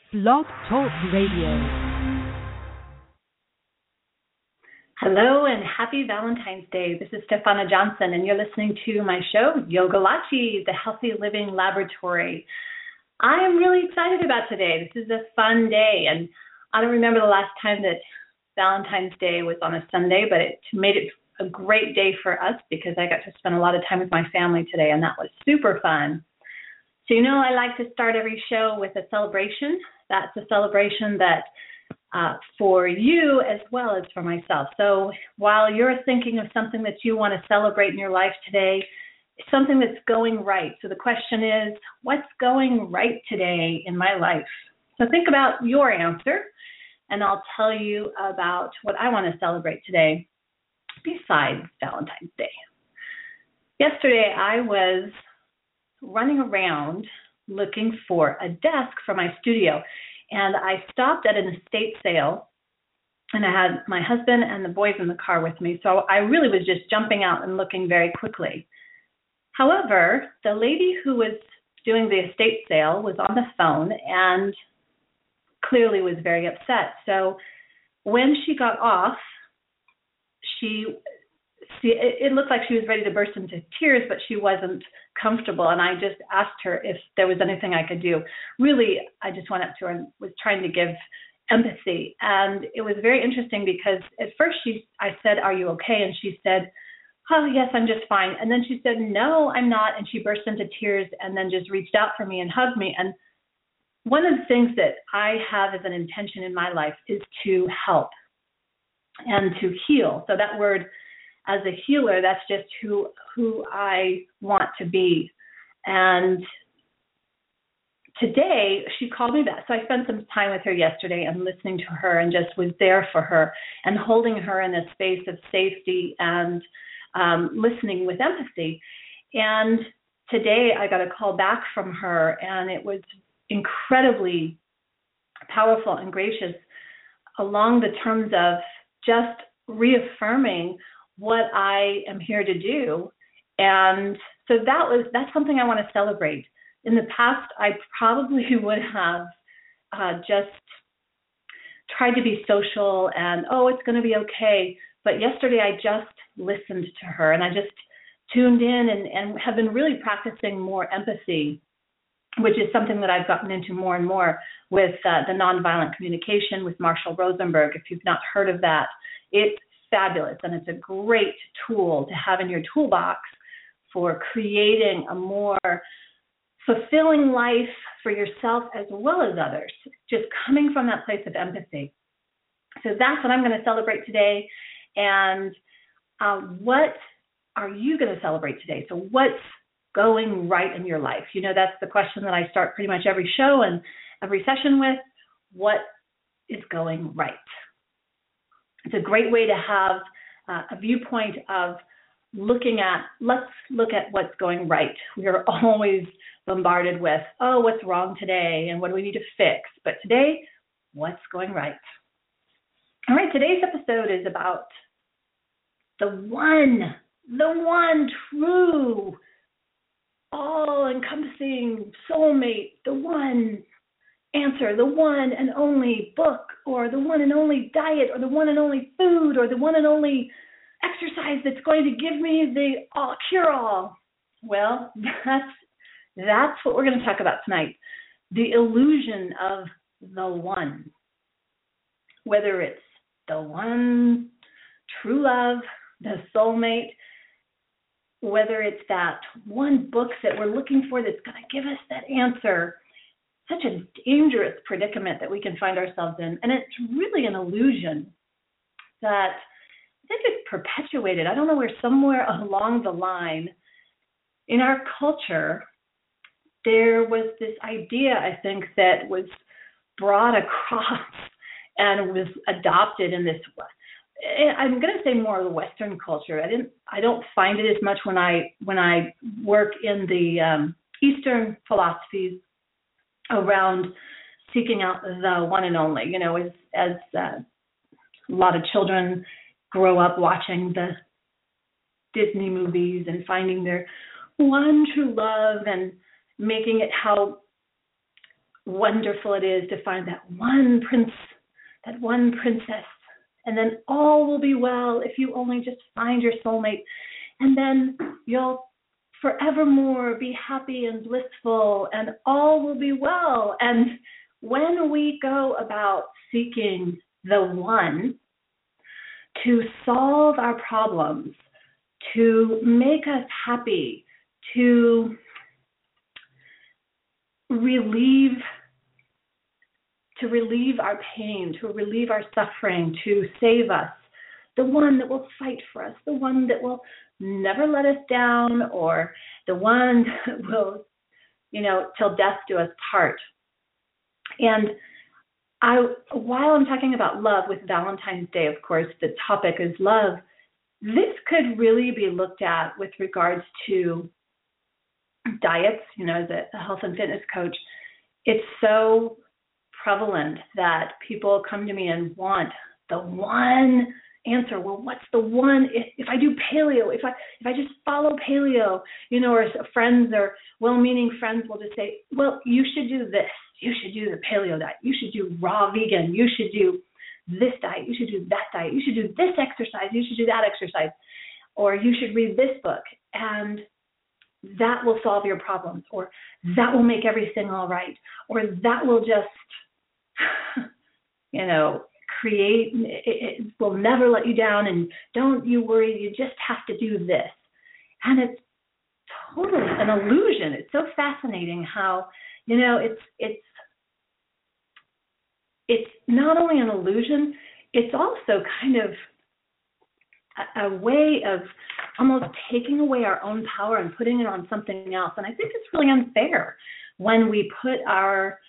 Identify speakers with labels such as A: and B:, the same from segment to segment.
A: Blog Talk Radio.
B: Hello and happy Valentine's Day. This is Stefana Johnson and you're listening to my show, Yogalachi, the Healthy Living Laboratory. I am really excited about today. This is a fun day, and I don't remember the last time that Valentine's Day was on a Sunday, but it made it a great day for us because I got to spend a lot of time with my family today, and that was super fun. So I like to start every show with a celebration. That's a celebration that for you as well as for myself. So while you're thinking of something that you want to celebrate in your life today, something that's going right. So the question is, what's going right today in my life? So think about your answer, and I'll tell you about what I want to celebrate today besides Valentine's Day. Yesterday, I was running around looking for a desk for my studio, and I stopped at an estate sale, and I had my husband and the boys in the car with me, so I really was just jumping out and looking very quickly. However, the lady who was doing the estate sale was on the phone and clearly was very upset. So when she got off, it looked like she was ready to burst into tears, but she wasn't comfortable. And I just asked her if there was anything I could do. Really, I just went up to her and was trying to give empathy. And it was very interesting because at first I said, "Are you okay?" And she said, "Oh, yes, I'm just fine." And then she said, "No, I'm not." And she burst into tears and then just reached out for me and hugged me. And one of the things that I have as an intention in my life is to help and to heal. So that word, as a healer, that's just who I want to be. And today, she called me back. So I spent some time with her yesterday and listening to her and just was there for her and holding her in a space of safety and listening with empathy. And today I got a call back from her, and it was incredibly powerful and gracious along the terms of just reaffirming what I am here to do. And so that's something I want to celebrate. In the past, I probably would have just tried to be social and, it's going to be okay. But yesterday I just listened to her, and I just tuned in and have been really practicing more empathy, which is something that I've gotten into more and more with the nonviolent communication with Marshall Rosenberg. If you've not heard of that, it's fabulous, and it's a great tool to have in your toolbox for creating a more fulfilling life for yourself as well as others, just coming from that place of empathy. So that's what I'm going to celebrate today. And what are you going to celebrate today? So what's going right in your life? That's the question that I start pretty much every show and every session with. What is going right? It's a great way to have a viewpoint of let's look at what's going right. We are always bombarded with, what's wrong today and what do we need to fix? But today, what's going right? All right, today's episode is about the one true, all-encompassing soulmate, the one answer, the one and only book, or the one and only diet, or the one and only food, or the one and only exercise that's going to give me the cure-all. Well, that's what we're going to talk about tonight, the illusion of the one. Whether it's the one true love, the soulmate, whether it's that one book that we're looking for that's going to give us that answer. Such a dangerous predicament that we can find ourselves in. And it's really an illusion that I think is perpetuated. I don't know where somewhere along the line in our culture, there was this idea, I think, that was brought across and was adopted in this way. I'm going to say more of the Western culture. I don't find it as much when I work in the Eastern philosophies around seeking out the one and only. As a lot of children grow up watching the Disney movies and finding their one true love and making it how wonderful it is to find that one prince, that one princess, and then all will be well if you only just find your soulmate. And then you'll forevermore be happy and blissful, and all will be well. And when we go about seeking the one to solve our problems, to make us happy, to relieve our pain, to relieve our suffering, to save us, the one that will fight for us, the one that will never let us down, or the one that will, till death do us part. And while I'm talking about love with Valentine's Day, of course, the topic is love, this could really be looked at with regards to diets. As a health and fitness coach, it's so prevalent that people come to me and want the one answer. Well, what's the one? If I do paleo, if I just follow paleo, or friends or well-meaning friends will just say, well, you should do this. You should do the paleo diet. You should do raw vegan. You should do this diet. You should do that diet. You should do this exercise. You should do that exercise. Or you should read this book, and that will solve your problems, or that will make everything all right, or that will just, create, it will never let you down, and don't you worry, you just have to do this. And it's totally an illusion. It's so fascinating how, it's not only an illusion, it's also kind of a way of almost taking away our own power and putting it on something else. And I think it's really unfair when we put our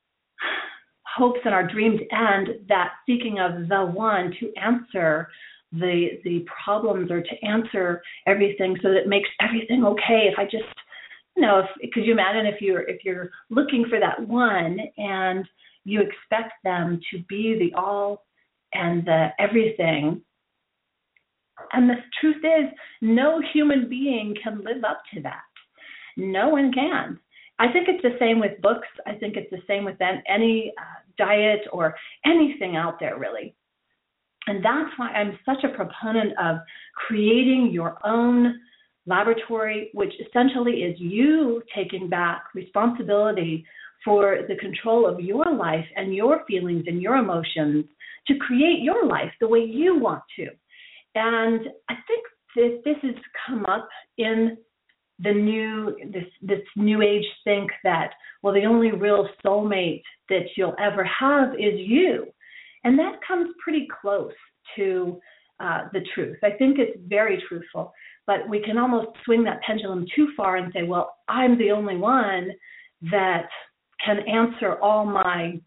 B: hopes and our dreams and that seeking of the one to answer the problems, or to answer everything so that it makes everything okay. If I just, could you imagine if you're looking for that one and you expect them to be the all and the everything, and the truth is, no human being can live up to that. No one can. I think it's the same with books. I think it's the same with any diet or anything out there, really. And that's why I'm such a proponent of creating your own laboratory, which essentially is you taking back responsibility for the control of your life and your feelings and your emotions to create your life the way you want to. And I think that this has come up in the this new age think that, well, the only real soulmate that you'll ever have is you. And that comes pretty close to the truth. I think it's very truthful, but we can almost swing that pendulum too far and say, well, I'm the only one that can answer all my,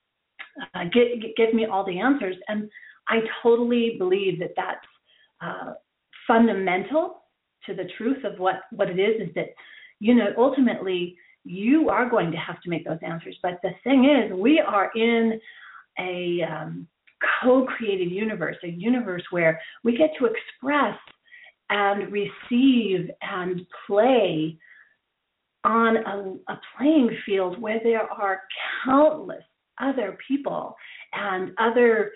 B: give me all the answers. And I totally believe that that's fundamental to the truth of what it is that, ultimately you are going to have to make those answers. But the thing is, we are in a co-created universe, a universe where we get to express and receive and play on a playing field where there are countless other people and other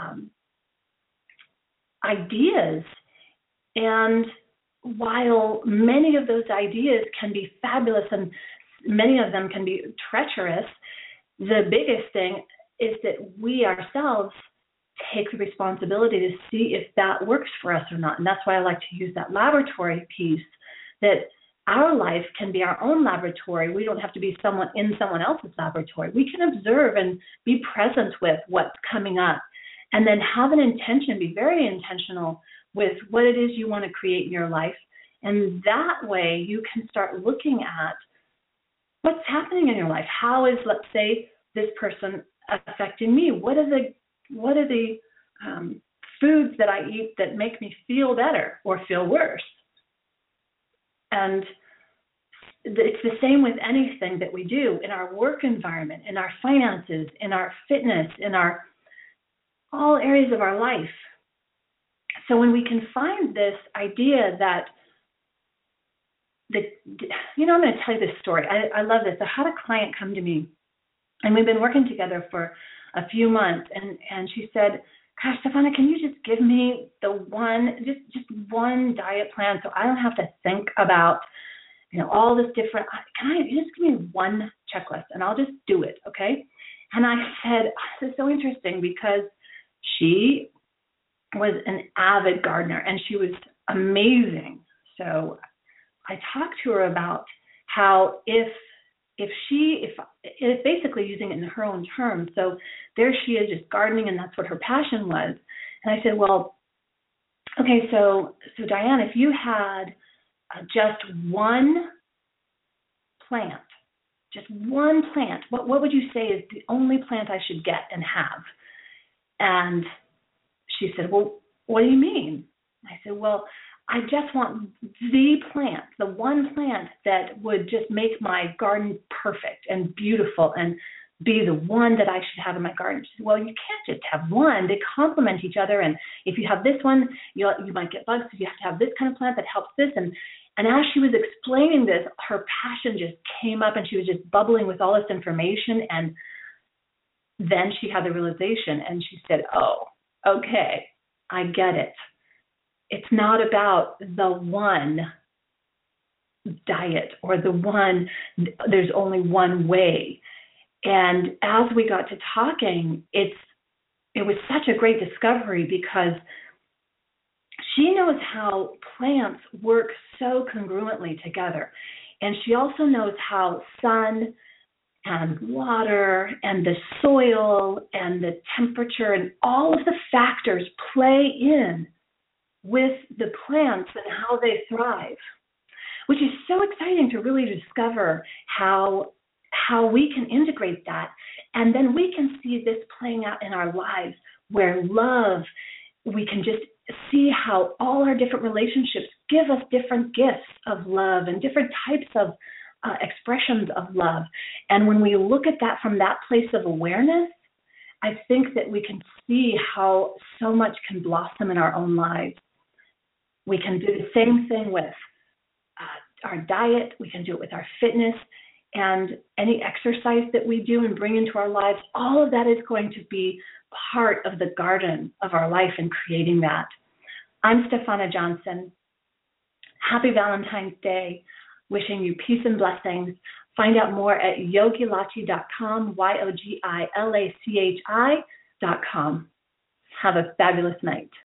B: ideas. And while many of those ideas can be fabulous and many of them can be treacherous, the biggest thing is that we ourselves take the responsibility to see if that works for us or not. And that's why I like to use that laboratory piece, that our life can be our own laboratory. We don't have to be someone in someone else's laboratory. We can observe and be present with what's coming up, and then have an intention, be very intentional with what it is you want to create in your life. And that way you can start looking at what's happening in your life. How is, let's say, this person affecting me? What are the foods that I eat that make me feel better or feel worse? And it's the same with anything that we do in our work environment, in our finances, in our fitness, in our all areas of our life. So when we can find this idea that, I'm going to tell you this story. I love this. I had a client come to me And we've been working together for a few months. And she said, gosh, Stefana, can you just give me just one diet plan so I don't have to think about, all this different, can you just give me one checklist and I'll just do it, okay? And I said, this is so interesting because she was an avid gardener and she was amazing. So I talked to her about how if it's basically using it in her own terms. So there she is just gardening and that's what her passion was. And I said, well, okay, so Diane, if you had just one plant, what would you say is the only plant I should get and have? And she said, well, what do you mean? I said, well, I just want the plant, the one plant that would just make my garden perfect and beautiful and be the one that I should have in my garden. She said, well, you can't just have one. They complement each other. And if you have this one, you might get bugs. So you have to have this kind of plant that helps this. And as she was explaining this, her passion just came up and she was just bubbling with all this information. And then she had the realization and she said, oh, okay, I get it. It's not about the one diet or there's only one way. And as we got to talking, it was such a great discovery because she knows how plants work so congruently together. And she also knows how sun and water and the soil and the temperature and all of the factors play in with the plants and how they thrive, which is so exciting to really discover how we can integrate that. And then we can see this playing out in our lives where love, we can just see how all our different relationships give us different gifts of love and different types of expressions of love. And when we look at that from that place of awareness, I think that we can see how so much can blossom in our own lives. We can do the same thing with our diet. We can do it with our fitness and any exercise that we do and bring into our lives. All of that is going to be part of the garden of our life and creating that. I'm Stefana Johnson. Happy Valentine's Day. Wishing you peace and blessings. Find out more at yogilachi.com, YOGILACHI.com. Have a fabulous night.